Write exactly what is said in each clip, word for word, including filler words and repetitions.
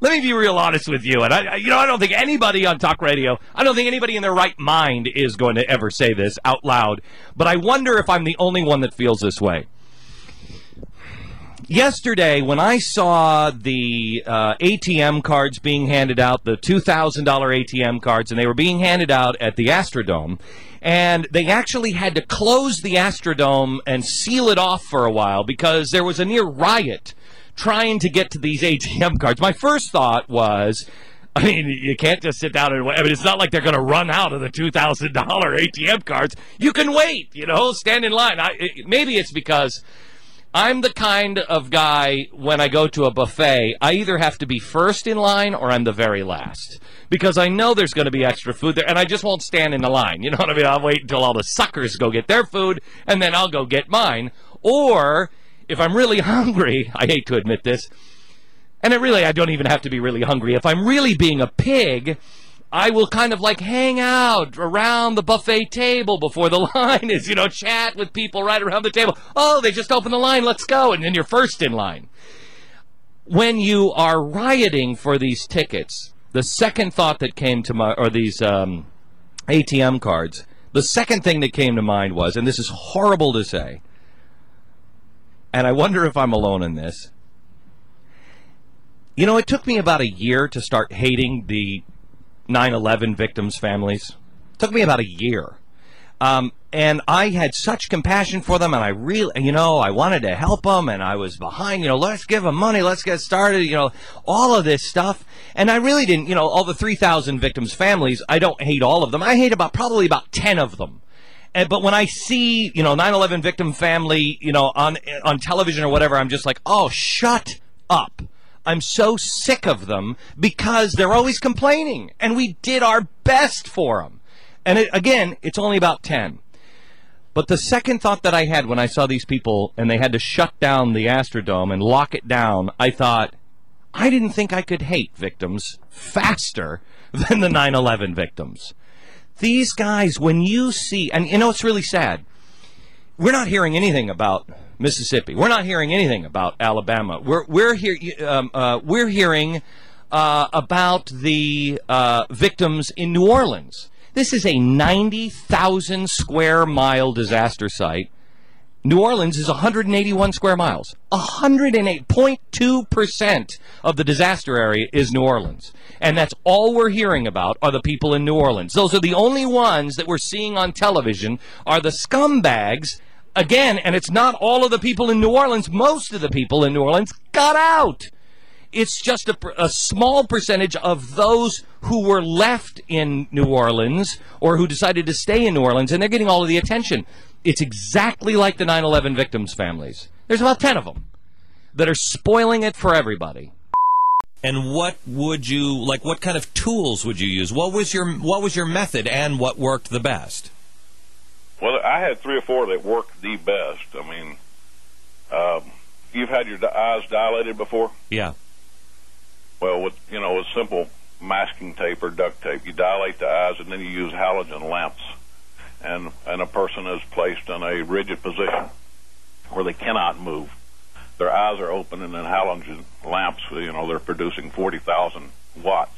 Let me be real honest with you. And, I, you know, I don't think anybody on talk radio, I don't think anybody in their right mind is going to ever say this out loud. But I wonder if I'm the only one that feels this way. Yesterday, when I saw the uh, A T M cards being handed out, the two thousand dollars A T M cards, and they were being handed out at the Astrodome, and they actually had to close the Astrodome and seal it off for a while because there was a near riot trying to get to these A T M cards. My first thought was, I mean, you can't just sit down and wait. I mean, it's not like they're going to run out of the two thousand dollars A T M cards. You can wait, you know, stand in line. I, it, maybe it's because I'm the kind of guy, when I go to a buffet, I either have to be first in line or I'm the very last. Because I know there's going to be extra food there, and I just won't stand in the line. You know what I mean? I'll wait until all the suckers go get their food, and then I'll go get mine. Or, if I'm really hungry, I hate to admit this, and it really, I don't even have to be really hungry. If I'm really being a pig, I will kind of like hang out around the buffet table before the line is, you know, chat with people right around the table. Oh, they just opened the line, let's go. And then you're first in line. When you are rioting for these tickets, the second thought that came to my, or these um, A T M cards, the second thing that came to mind was, and this is horrible to say, and I wonder if I'm alone in this. You know, it took me about a year to start hating the nine eleven victims' families. It took me about a year. Um, and I had such compassion for them, and I really, you know, I wanted to help them, and I was behind, you know, let's give them money, let's get started, you know, all of this stuff. And I really didn't, you know, all the three thousand victims' families, I don't hate all of them. I hate about, probably about ten of them. And, but when I see, you know, nine eleven victim family, you know, on on television or whatever, I'm just like, oh, shut up. I'm so sick of them because they're always complaining, and we did our best for them. And it, again, it's only about ten. But the second thought that I had when I saw these people and they had to shut down the Astrodome and lock it down, I thought, I didn't think I could hate victims faster than the nine eleven victims. These guys, when you see, and you know, it's really sad. We're not hearing anything about Mississippi. We're not hearing anything about Alabama. We're we're here. Um, uh, we're hearing uh, about the uh, victims in New Orleans. This is a ninety thousand square mile disaster site. New Orleans is one hundred eighty-one square miles. one hundred eight point two percent of the disaster area is New Orleans. And that's all we're hearing about are the people in New Orleans. Those are the only ones that we're seeing on television are the scumbags. Again, and it's not all of the people in New Orleans. Most of the people in New Orleans got out. It's just a, a small percentage of those who were left in New Orleans or who decided to stay in New Orleans, and they're getting all of the attention. It's exactly like the nine eleven victims' families. There's about ten of them that are spoiling it for everybody. And what would you, like, what kind of tools would you use? What was your, what was your method, and what worked the best? Well, I had three or four that worked the best. I mean, um, you've had your eyes dilated before? Yeah. Well, with, you know, with simple masking tape or duct tape, you dilate the eyes and then you use halogen lamps. And, and a person is placed in a rigid position where they cannot move. Their eyes are open, and then halogen lamps, you know, they're producing forty thousand watts.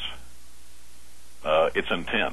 Uh, it's intense.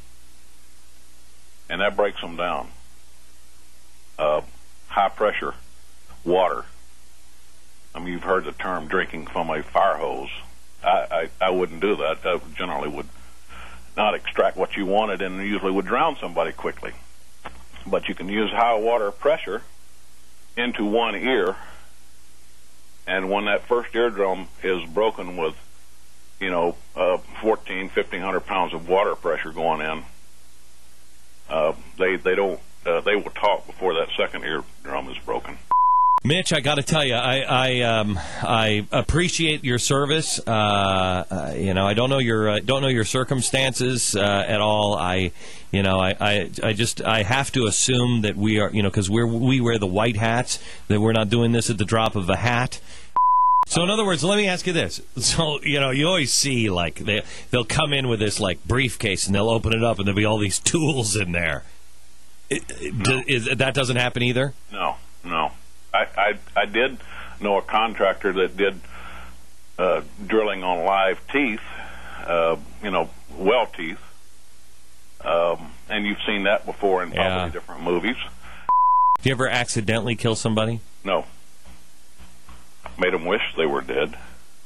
And that breaks them down. Uh, high pressure water. I mean, you've heard the term drinking from a fire hose. I, I, I wouldn't do that. I generally would not extract what you wanted and usually would drown somebody quickly. But you can use high water pressure into one ear, and when that first eardrum is broken with, you know, uh, fourteen, fifteen hundred pounds of water pressure going in, uh, they they don't uh, they will talk before that second eardrum is broken. Mitch, I got to tell you, I I, um, I appreciate your service. Uh, uh, you know, I don't know your uh, don't know your circumstances uh, at all. I, you know, I, I, I just I have to assume that we are, you know, because we're we wear the white hats, that we're not doing this at the drop of a hat. So, in other words, let me ask you this. So, you know, you always see, like, they, they'll come in with this, like, briefcase, and they'll open it up, and there'll be all these tools in there. It, No. is, that doesn't happen either? No, no. I, I, I did know a contractor that did uh, drilling on live teeth, uh, you know, well teeth. Um, and you've seen that before in probably Yeah. different movies. Do you ever accidentally kill somebody? No. Made them wish they were dead.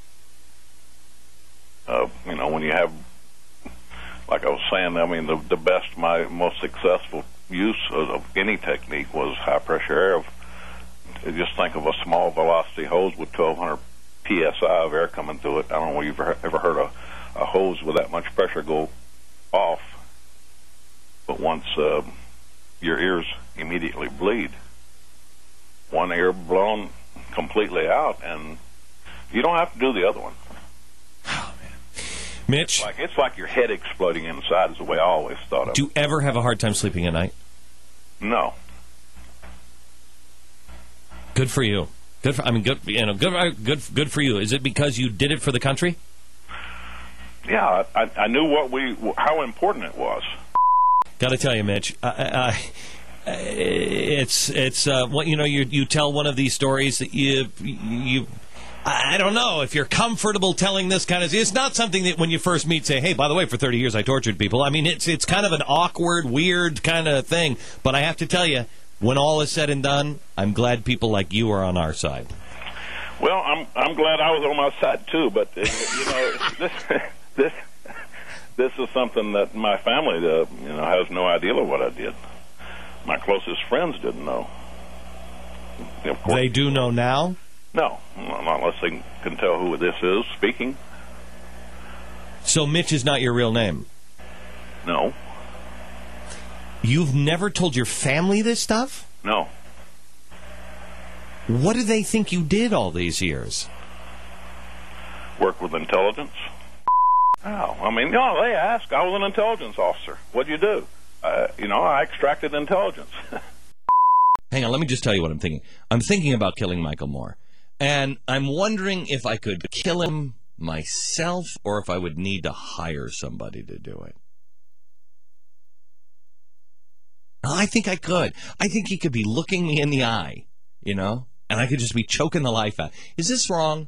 Uh, you know, when you have, like I was saying, I mean, the, the best, my most successful use of, of any technique was high-pressure air. Just think of a small velocity hose with twelve hundred P S I of air coming through it. I don't know if you've ever, ever heard a, a hose with that much pressure go off. But once uh, your ears immediately bleed, one ear blown completely out, and you don't have to do the other one. Oh, man. Mitch, It's like, it's like your head exploding inside is the way I always thought of it. do you ever have a hard time sleeping at night? No. Good for you. Good for, I mean, good, you know, good, good, good for you. Is it because you did it for the country? Yeah, I, I knew what we, how important it was. Got to tell you, Mitch, uh, uh, it's it's uh, what you know. You you tell one of these stories that you you. I don't know if you're comfortable telling this kind of. It's not something that when you first meet, say, "Hey, by the way, for thirty years I tortured people." I mean, it's it's kind of an awkward, weird kind of thing. But I have to tell you, when all is said and done, I'm glad people like you are on our side. Well, I'm I'm glad I was on my side too. But uh, you know, this this. This is something that my family, uh, you know, has no idea of what I did. My closest friends didn't know. Of course, They do know now? no, not unless they can tell who this is speaking. So Mitch is not your real name? No, You've never told your family this stuff? no. What do they think you did all these years? Work with intelligence. Oh, I mean, no, they asked. I was an intelligence officer. What'd you do? Uh, you know, I extracted intelligence. Hang on, let me just tell you what I'm thinking. I'm thinking about killing Michael Moore. And I'm wondering if I could kill him myself or if I would need to hire somebody to do it. I think I could. I think he could be looking me in the eye, you know, and I could just be choking the life out. Is this wrong?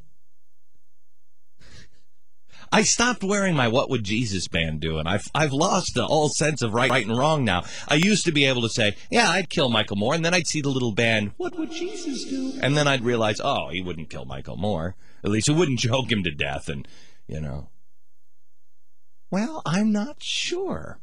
I stopped wearing my What Would Jesus band do, and I've, I've lost the all sense of right, right and wrong now. I used to be able to say, yeah, I'd kill Michael Moore, and then I'd see the little band, What Would Jesus do? And then I'd realize, oh, he wouldn't kill Michael Moore. At least he wouldn't choke him to death, and, you know. Well, I'm not sure.